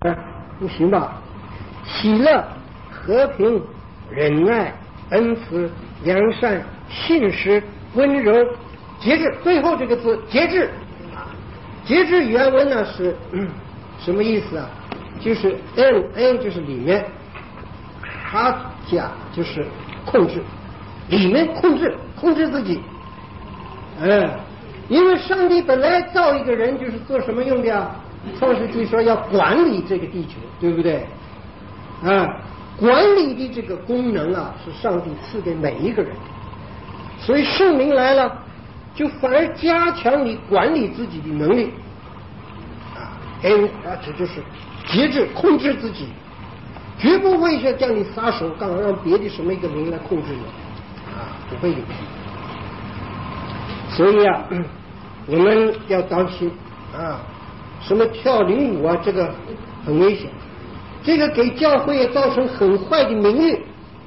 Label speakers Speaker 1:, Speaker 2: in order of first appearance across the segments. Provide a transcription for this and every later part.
Speaker 1: 不行吧？喜乐、和平、仁爱、恩慈、良善、信实、温柔、节制。最后这个字节制，节制原文呢是什么意思啊？就是 n 就是里面，哈加就是控制，里面控制自己。因为上帝本来造一个人就是做什么用的啊？创世纪说要管理这个地球，对不对？管理的这个功能啊，是上帝赐给每一个人，所以圣灵来了，就反而加强你管理自己的能力。这就是节制，控制自己，绝不会说叫你撒手，干嘛让别的什么一个灵来控制你不会有。所以我们要当心什么跳领舞这个很危险，这个给教会也造成很坏的名誉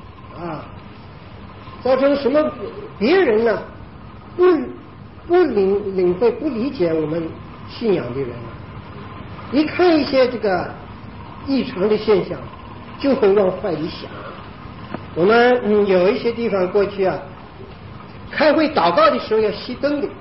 Speaker 1: 造成什么别人呢不领会不理解我们信仰的人一看一些这个异常的现象，就会往坏里想。我们有一些地方过去开会祷告的时候要熄灯的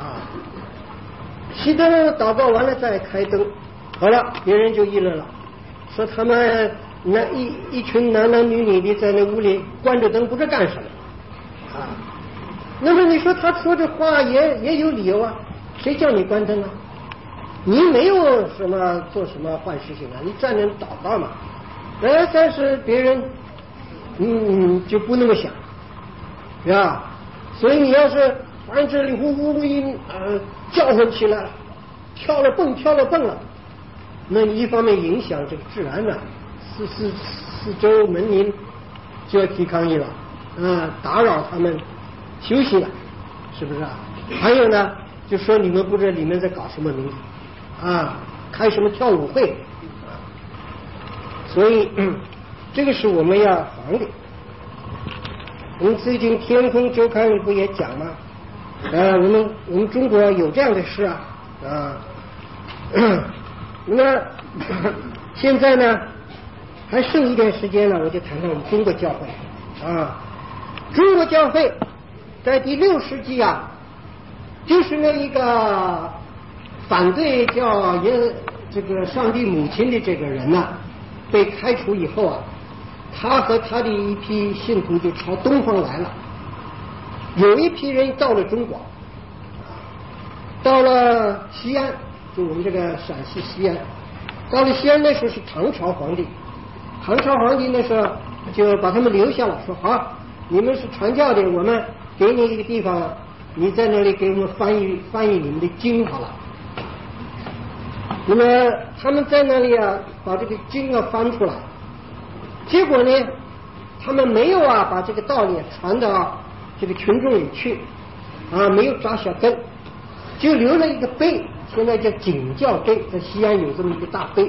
Speaker 1: 熄灯祷告完了再开灯，好了，别人就议论了，说他们一群男男女女的在那屋里关着灯不知干什么那么你说他说这话也有理由谁叫你关灯你没有什么做什么坏事情你站着祷告嘛。但是别人就不那么想，是吧？所以你要是反这里呼呼一叫唤起来了，跳了蹦了，那你一方面影响这个治安四周门民就要提抗议了打扰他们休息了，是不是还有呢，就说你们不知道里面在搞什么名开什么跳舞会所以这个是我们要防的。我们最近天空周刊不也讲吗我们中国有这样的事那么现在呢还剩一点时间了，我就谈谈我们中国教会中国教会在第6世纪就是那一个反对叫这个上帝母亲的这个人被开除以后他和他的一批信徒就朝东方来了。有一批人到了中国到了西安，就我们这个陕西西安，到了西安那时候是唐朝皇帝那时候就把他们留下了，说好，你们是传教的，我们给你一个地方，你在那里给我们翻译你们的经好了。那么他们在那里把这个经翻出来，结果呢他们没有把这个道理传到这个群众里去没有扎小根，就留了一个碑，现在叫景教碑，在西安有这么一个大碑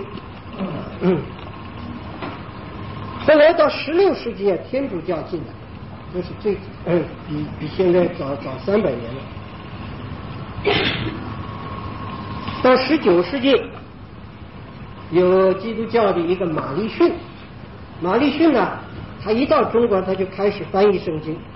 Speaker 1: 后来到16世纪天主教进来，这是最比现在早300年了。到19世纪有基督教的一个马利逊呢，他一到中国他就开始翻译圣经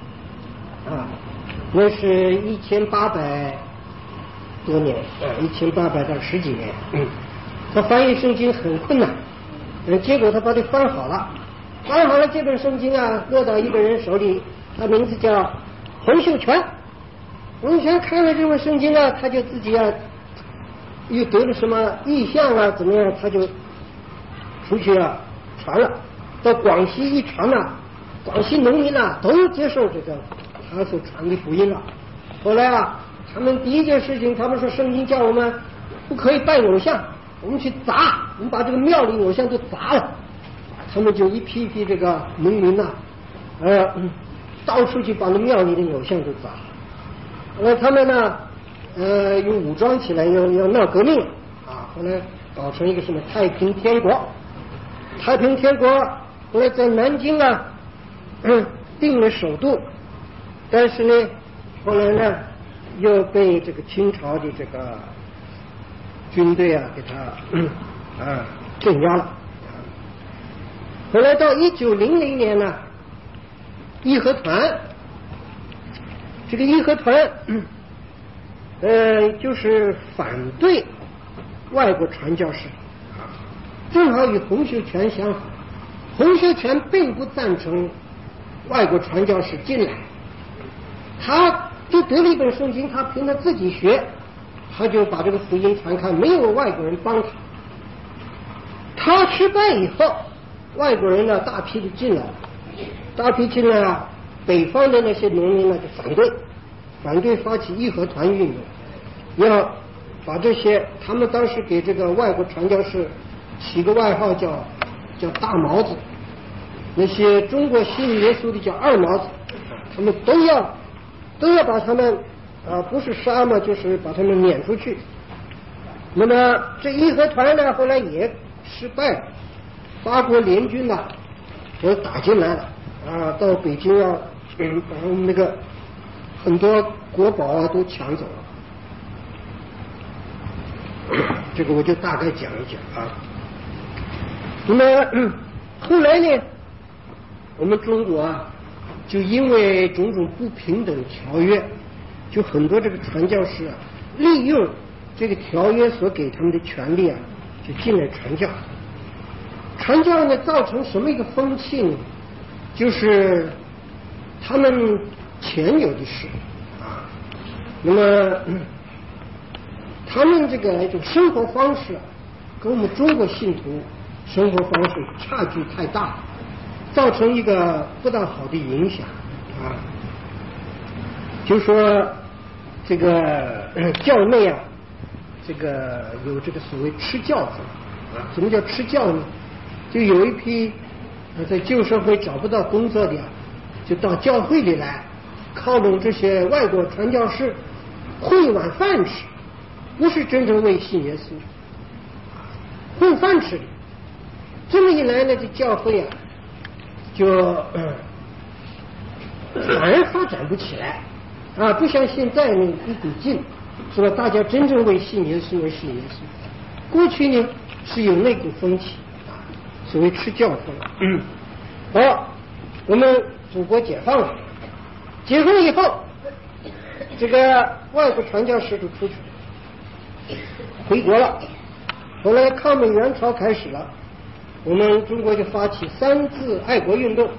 Speaker 1: 那是1800多年1800到10几年他翻译圣经很困难结果他把它翻好了这本圣经落到一个人手里，他名字叫洪秀全看了这本圣经他就自己又得了什么异象怎么样，他就出去传了，到广西一传广西农民都接受这个他所传的福音了。后来他们第一件事情，他们说圣经叫我们不可以拜偶像，我们去砸，我们把这个庙里偶像都砸了。他们就一批这个农民到处去把那庙里的偶像都砸。他们呢又武装起来要闹革命后来搞成一个什么太平天国。后来在南京定了首都，但是呢后来呢又被这个清朝的这个军队给他镇压了。后来到1900年呢，义和团，这个义和团，就是反对外国传教士，正好与洪秀全相反。洪秀全并不赞成外国传教士进来，他就得了一本圣经，他凭他自己学，他就把这个福音传开，没有外国人帮他。他失败以后，外国人呢大批的进来，北方的那些农民呢就反对发起义和团运动，要把这些，他们当时给这个外国传教士起个外号叫大毛子，那些中国信耶稣的叫二毛子，他们都要把他们不是杀嘛，就是把他们撵出去。那么这义和团呢后来也失败了，八国联军呢都打进来了到北京把我们那个很多国宝都抢走了。这个我就大概讲一讲那么后来呢，我们中国就因为种种不平等条约，就很多这个传教士利用这个条约所给他们的权利就进来传教。传教呢造成什么一个风气呢？就是他们钱有的是那么他们这个生活方式跟我们中国信徒生活方式差距太大，造成一个不大好的影响就说这个教内这个有这个所谓吃教子什么叫吃教呢？就有一批在旧社会找不到工作的就到教会里来，靠拢这些外国传教士混一碗饭吃，不是真正为信耶稣，混饭吃的。这么一来呢，这教会就反而发展不起来不像现在呢一股劲，是吧？大家真正为信耶稣而信耶稣。过去呢是有那股风气所谓吃教风好，我们祖国解放了，解放以后，这个外国传教士就出去回国了。后来抗美援朝开始了，我们中国就发起三自爱国运动。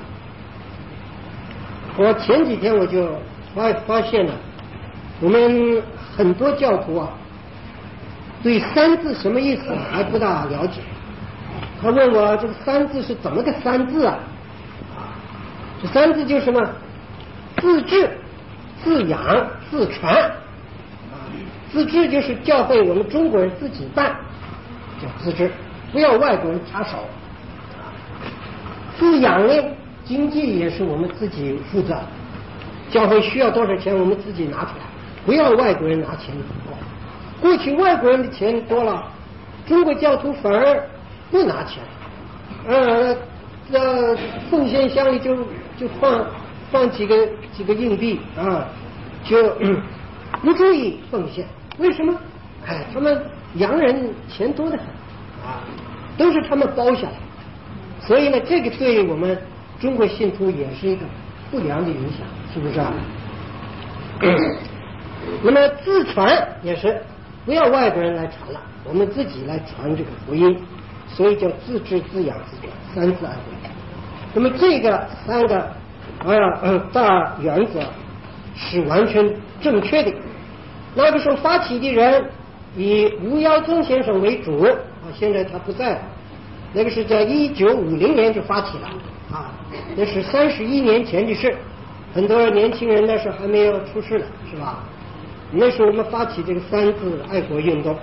Speaker 1: 我前几天我就发现了，我们很多教徒对三字什么意思还不大了解。他问我这个三字是怎么个三字这三字就是什么？自治、自养、自传自治就是教会我们中国人自己办，叫自治，不要外国人插手。自养呢，经济也是我们自己负责，教会需要多少钱我们自己拿出来，不要外国人拿钱多。过去外国人的钱多了，中国教徒反而不拿钱奉献箱里就放几个硬币就不注意奉献。为什么？他们洋人钱多得很都是他们包下来，所以呢，这个对我们中国信徒也是一个不良的影响，是不是那么自传也是不要外国人来传了，我们自己来传这个福音，所以叫自治、自养、自传，三自爱国。那么这个三个大原则是完全正确的。那个时候发起的人以吴耀宗先生为主现在他不在了。那个是在1950年就发起了那是31年前的事，很多年轻人那时候还没有出世了，是吧？那时候我们发起这个三自爱国运动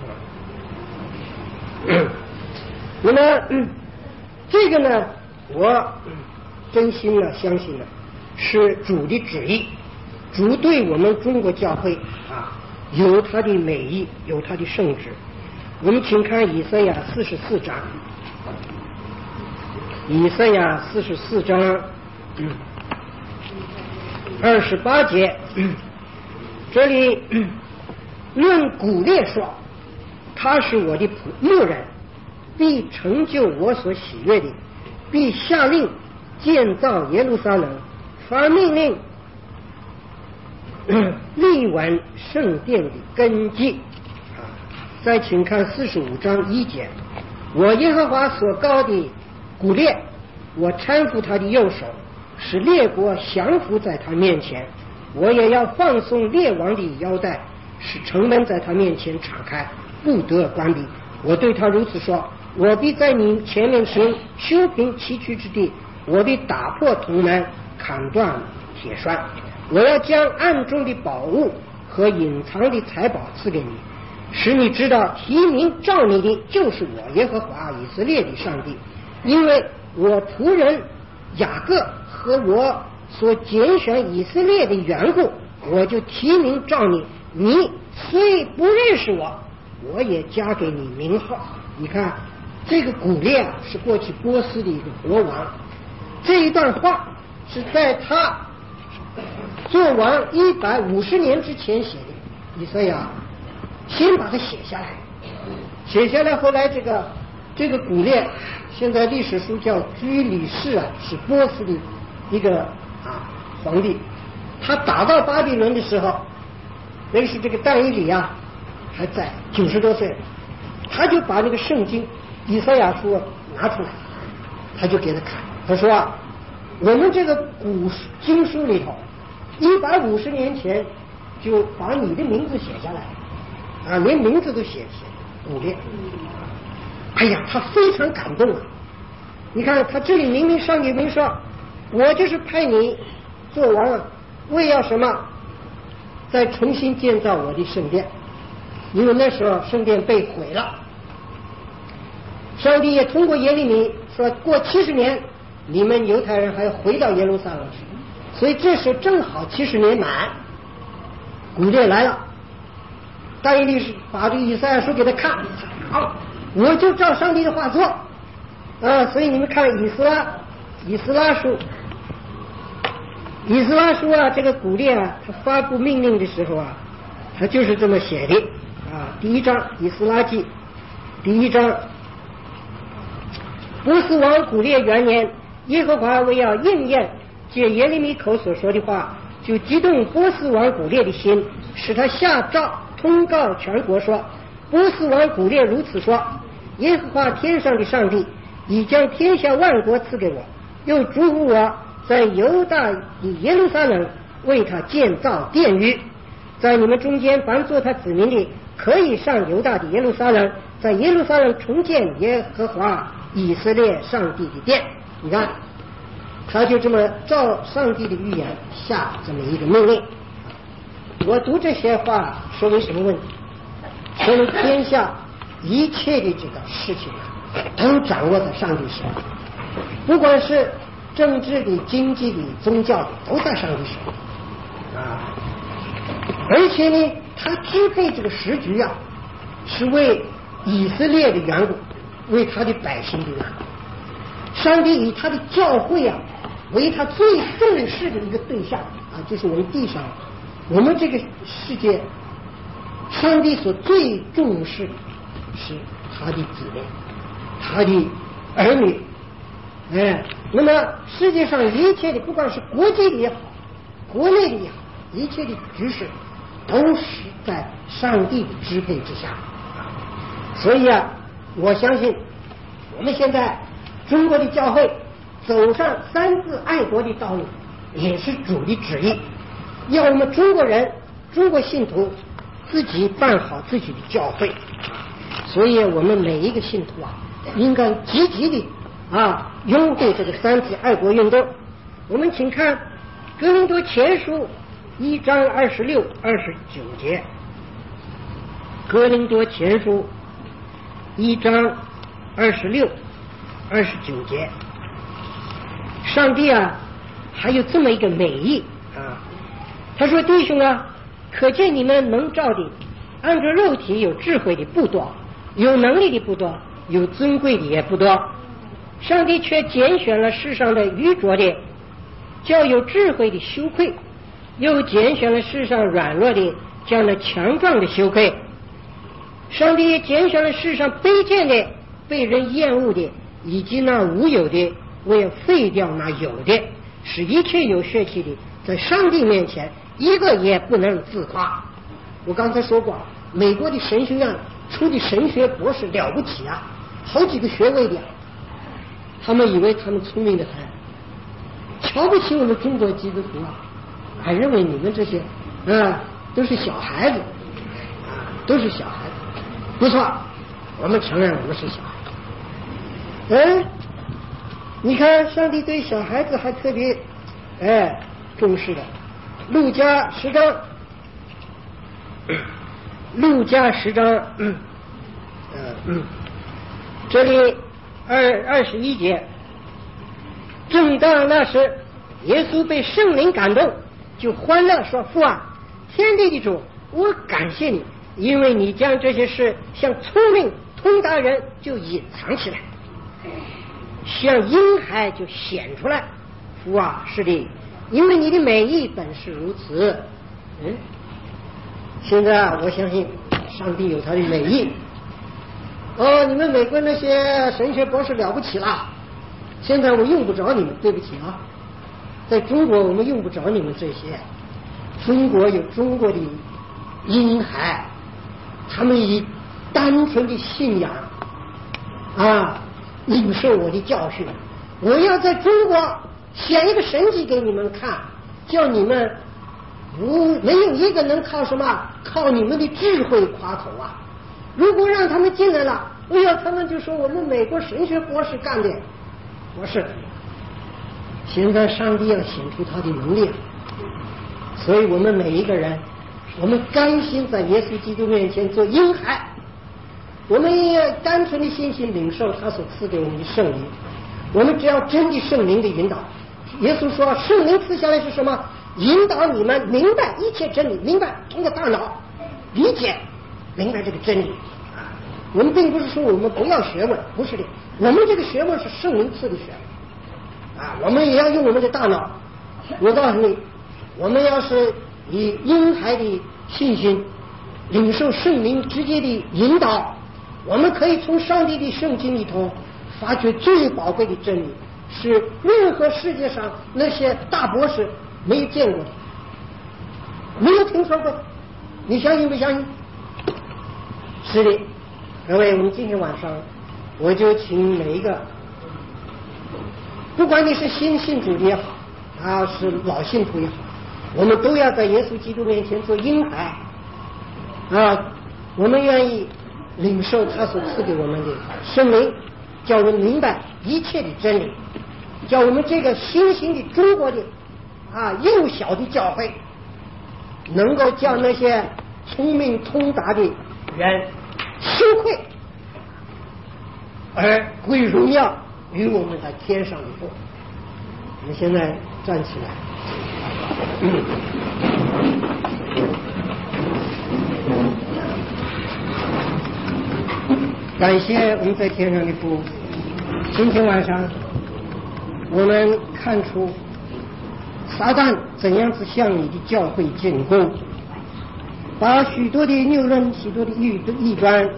Speaker 1: 那么这个呢，我真心相信是主的旨意，主对我们中国教会有他的美意，有他的圣旨。我们请看以赛亚44章，以赛亚44章28节，这里论古列说，他是我的牧人， 必成就我所喜悦的，必下令建造耶路撒冷，发命令立稳圣殿的根基。再请看45章1节，我耶和华所膏的古列，我搀扶他的右手，使列国降服在他面前，我也要放松列王的腰带，使城门在他面前敞开，不得关闭。我对他如此说，我必在你前面行修平崎岖之地，我必打破铜门，砍断铁栓，我要将暗中的宝物和隐藏的财宝赐给你，使你知道提名召你的就是我耶和华以色列的上帝，因为我仆人雅各和我所拣选以色列的缘故，我就提名召你，你虽不认识我，我也加给你名号。你看这个古列啊，是过去波斯的一个国王，这一段话是在他做王150年之前写的，以赛亚先把它写下来，后来这个古列，现在历史书叫居里士啊，是波斯的一个皇帝，他打到巴比伦的时候，那是这个但以理啊还在90多岁，他就把那个圣经以赛亚书拿出来，他就给他看，他说我们这个古经书里头150年前就把你的名字写下来连名字都写古列。哎呀，他非常感动啊！你看他这里明明上帝明说，我就是派你做王为要什么？再重新建造我的圣殿，因为那时候圣殿被毁了。上帝也通过耶利米说，过70年你们犹太人还要回到耶路撒冷去，所以这时候正好70年满，古列来了，但以理是把这个以赛亚书给他看，好，我就照上帝的话做所以你们看以斯拉书啊，这个古列啊，他发布命令的时候啊，他就是这么写的第1章以斯拉记第1章，波斯王古列元年，耶和华为要应验借耶利米口所说的话，就激动波斯王古列的心，使他下诏通告全国说，波斯王古列如此说，耶和华天上的上帝已将天下万国赐给我，又嘱咐我在犹大的耶路撒冷为他建造殿宇，在你们中间凡做他子民的，可以上犹大的耶路撒冷，在耶路撒冷重建耶和华以色列上帝的殿。你看他就这么照上帝的预言下这么一个命令。我读这些话说明什么问题？说明天下一切的这个事情都掌握在上帝手里，不管是政治的、经济的、宗教的，都在上帝手里而且呢，他支配这个时局是为以色列的缘故，为他的百姓的缘故。上帝以他的教会为他最重视的一个对象就是我们地上我们这个世界，上帝所最重视的是他的子民，他的儿女那么世界上一切的，不管是国际的也好，国内的也好，一切的局势都是在上帝的支配之下所以我相信我们现在中国的教会走上三自爱国的道路，也是主的旨意，要我们中国人、中国信徒自己办好自己的教会所以我们每一个信徒应该积极的拥护这个三自爱国运动。我们请看哥林多前书1章26、29节，哥林多前书1章26、29节，上帝还有这么一个美意他说，弟兄可见你们能照的按照肉体有智慧的不多，有能力的不多，有尊贵的也不多，上帝却拣选了世上的愚拙的，叫有智慧的羞愧，又拣选了世上软弱的，叫那强壮的羞愧。上帝也拣选了世上卑贱的， 被人厌恶的，以及那无有的，我要废掉那有的，使一切有血气的在上帝面前一个也不能自夸。我刚才说过，美国的神学院出的神学博士了不起啊，好几个学位的，他们以为他们聪明的很，瞧不起我们中国基督徒啊，还认为你们这些都是小孩子都是小孩子。不错，我们承认我们是小孩子。你看上帝对小孩子还特别重视的。路加10章这里21节，正当那时，耶稣被圣灵感动，就欢乐说：父啊，天地的主，我感谢你，因为你将这些事向聪明通达人就隐藏起来，向婴孩就显出来。父啊，是的，因为你的美意本是如此。现在我相信上帝有他的美意。你们美国那些神学博士了不起了，现在我用不着你们，对不起啊，在中国我们用不着你们这些。中国有中国的婴孩，他们以单纯的信仰领受我的教训。我要在中国显一个神迹给你们看，叫你们没有一个能靠什么，靠你们的智慧夸口啊。如果让他们进来了，他们就说我们美国神学博士干的。不是，现在上帝要显出他的能力，所以我们每一个人，我们甘心在耶稣基督面前做婴孩，我们也单纯的信心领受他所赐给我们的圣灵。我们只要真的圣灵的引导，耶稣说圣灵赐下来是什么？引导你们明白一切真理，明白通过大脑理解明白这个真理。我们并不是说我们不要学问，不是的，我们这个学问是圣灵赐的学问我们也要用我们的大脑。我告诉你，我们要是以婴孩的信心领受圣灵直接的引导，我们可以从上帝的圣经里头发掘最宝贵的真理，是任何世界上那些大博士没有见过的，没有听说过的。你相信不相信？是的，各位，我们今天晚上我就请每一个，不管你是新信主也好是老信徒也好，我们都要在耶稣基督面前做婴孩我们愿意领受他所赐给我们的圣灵，叫我们明白一切的真理，叫我们这个新兴的中国的幼小的教会能够叫那些聪明通达的人羞愧，而归荣耀与我们在天上的父。我们现在站起来，感谢我们在天上的父。今天晚上我们看出撒旦怎样子向你的教会进攻，把许多的谬论、许多的异端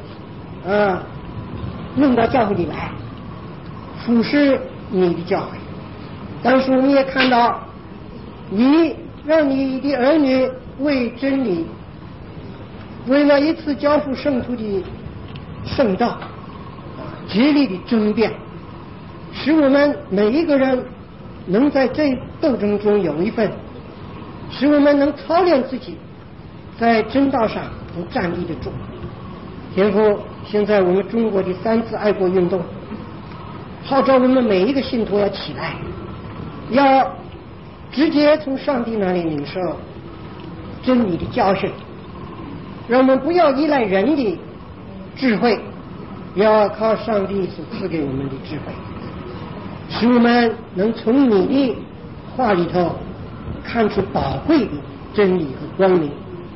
Speaker 1: 弄到教会里来，腐蚀你的教会。但是我们也看到你让你的儿女为真理，为了一次交付圣徒的圣道极力的争辩，使我们每一个人能在这斗争中有一份，使我们能操练自己在真道上能站立得住。天父，现在我们中国的3次爱国运动号召我们每一个信徒要起来，要直接从上帝那里领受真理的教训，让我们不要依赖人的智慧，要靠上帝所赐给我们的智慧，使我们能从你的话里头看出宝贵的真理和光明，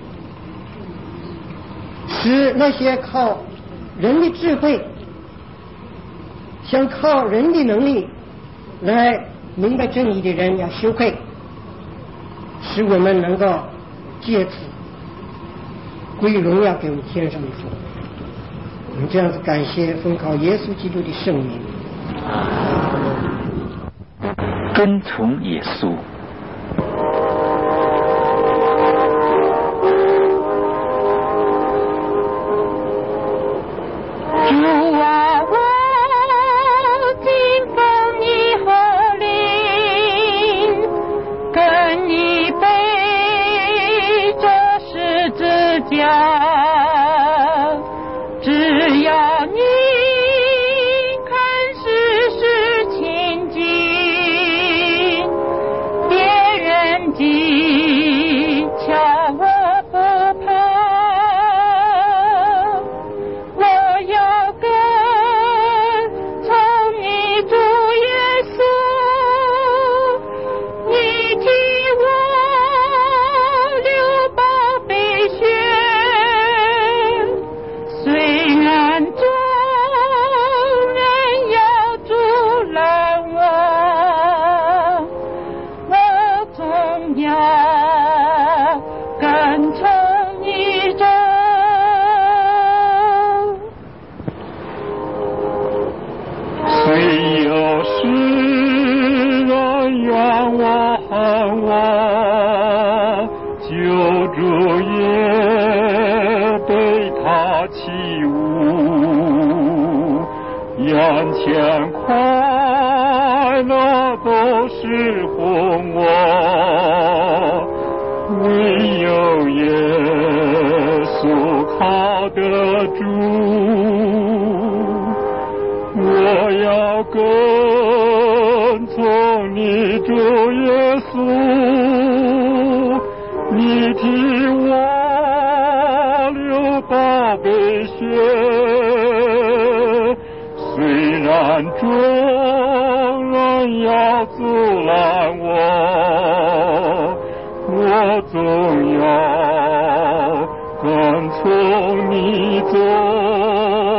Speaker 1: 使那些靠人的智慧想靠人的能力来明白真理的人要羞愧，使我们能够借此归荣耀给我们天上的父。 我们这样子感谢奉靠耶稣基督的圣名。
Speaker 2: 跟从耶稣。
Speaker 3: 主啊，我敬奉你和灵，跟你背着十字架。只要你看世事清净，别人技巧我不怕，我要跟从你主耶稣，你替我流宝贝血。虽然众人要阻拦我，我总要跟从你走。
Speaker 4: 虽有世人怨我恨我，救主也被他欺侮，眼前快乐都是哄我，唯有耶稣靠得住。我要跟从你主耶稣，你替我流宝贝血。虽然众人要阻拦我，我总要跟从你走。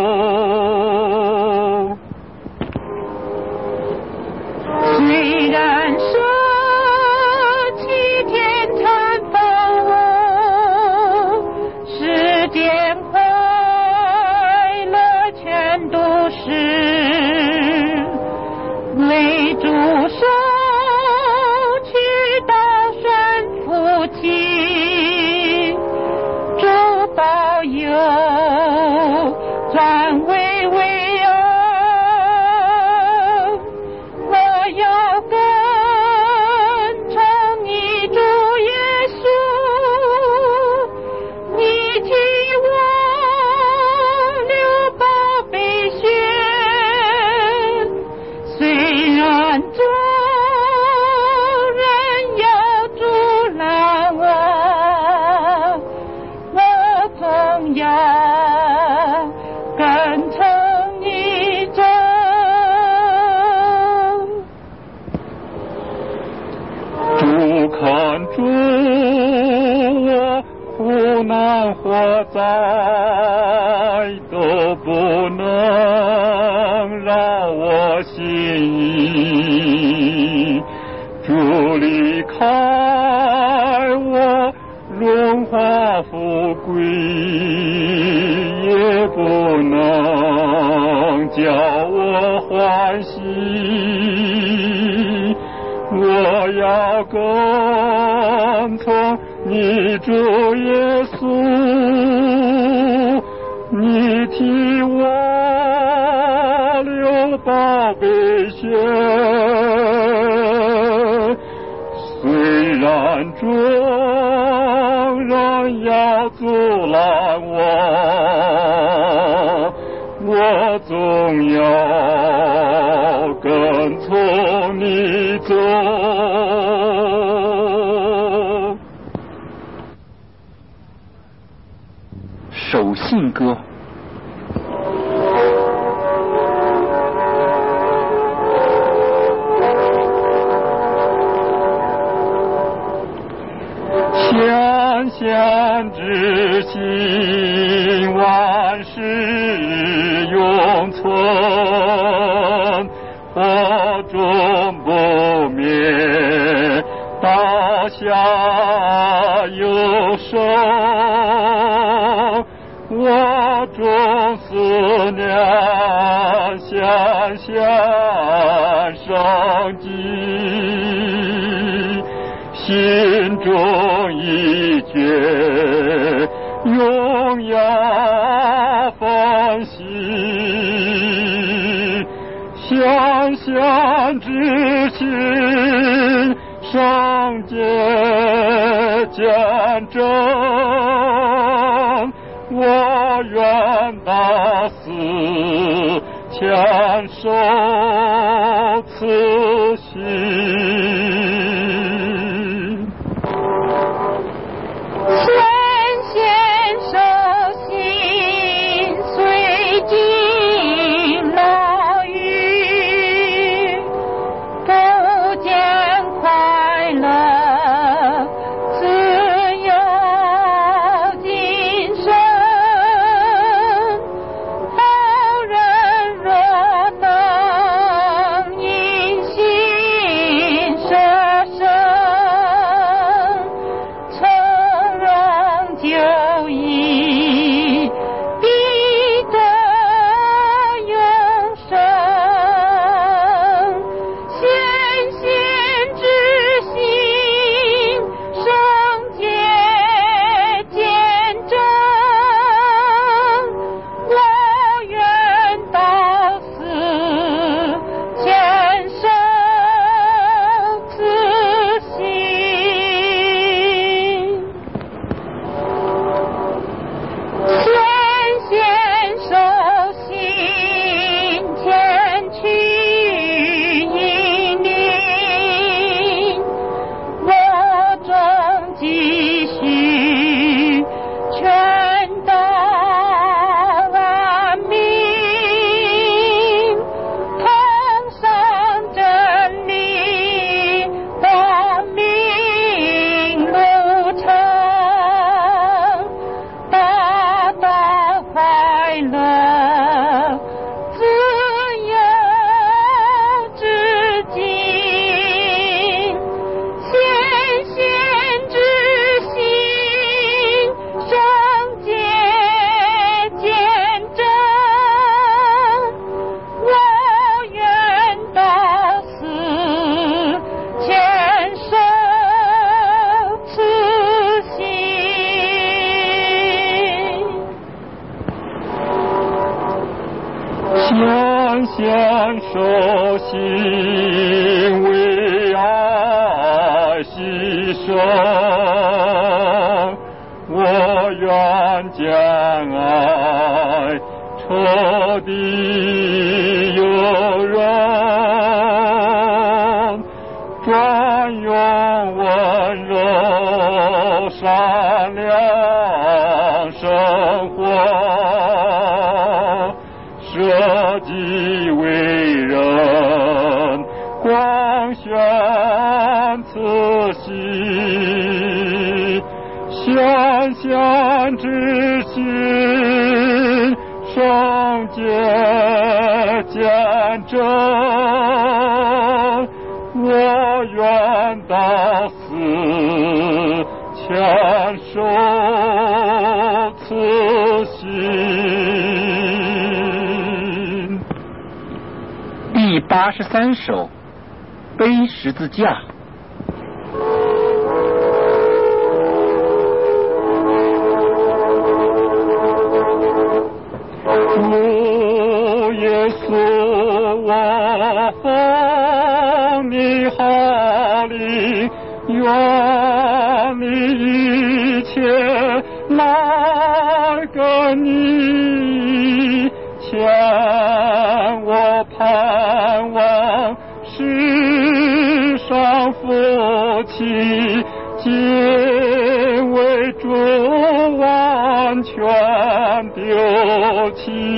Speaker 3: 虽然舍弃天坛放我，世间快乐全都是为主收取到神福气，主保佑转为恩。我要跟从你主耶稣，你替我流宝贝血。虽然众人要阻拦我，我总要跟从你走。
Speaker 4: 主看住我苦难或灾，都不能让我心意。主离开我荣华富贵，也不能叫我欢喜。我要跟从你主耶稣，你替我流宝贝血。虽然众人要阻拦我总要跟从你走。
Speaker 2: 守信歌。
Speaker 4: 天下之心，万事永存，火中不灭，刀下有声，我终死念显现生机，心中一觉荣耀欢喜，显现之心圣洁见证，我愿大肆牵手此心，
Speaker 3: 先手心随尽牢狱，不见快乐自由今生，后人若能因心舍身，从容就义，必得永生。显现之心圣洁见证，我愿到死坚守此心。先手心前去引领，我众继续全道安民，同上真理光明路程，达到快乐自由之境，显现之心圣洁见证，我愿到死坚守此心。
Speaker 4: 显现手心为爱牺牲，我愿将爱彻底有人，专用温柔善良生活，舍己为人，光宣此心，显现之心圣洁见证，我愿到死牵手此心。
Speaker 2: 第83首，背十字架。
Speaker 4: 主耶稣，我奉你号令，愿你一切来跟你，牵我盼望世上夫妻，皆为主完全丢弃，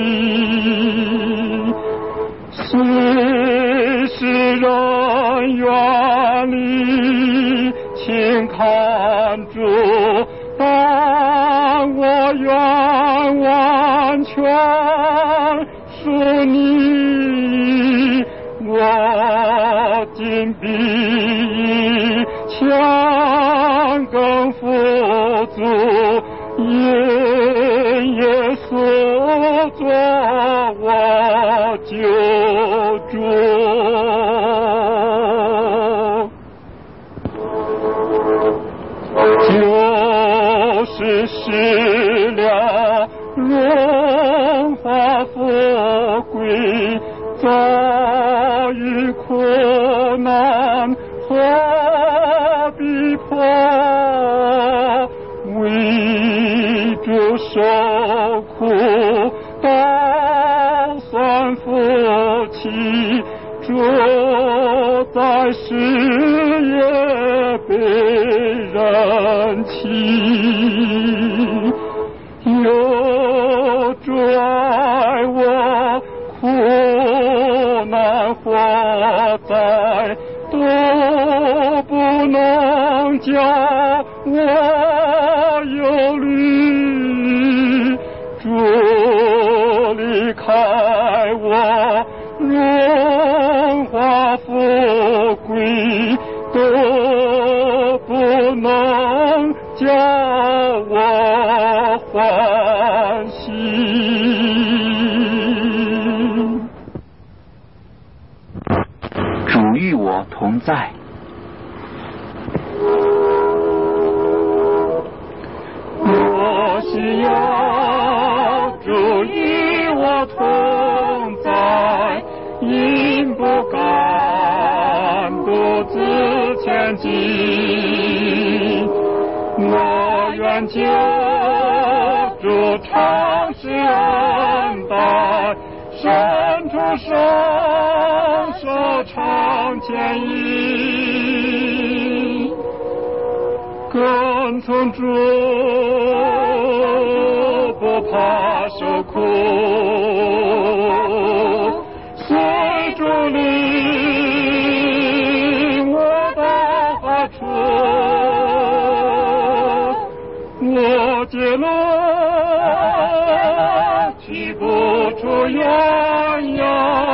Speaker 4: 虽是人远离，请看主，但我愿完全属你，我今必以强更富足，因耶稣作主。就是失了荣华富贵，遭遇苦难和逼迫，为主受苦倒算福气，主在世也被人弃，有主爱我，苦难祸灾都不能叫我忧虑，主离开我，荣华富贵都不能叫我欢喜。
Speaker 2: 主与我同在。
Speaker 4: 我需要主与我同在，因不敢独自前进。我愿救主常施恩待，伸出手手常牵引，跟从主不怕受苦，随主领我到何处，我结论去不出远洋。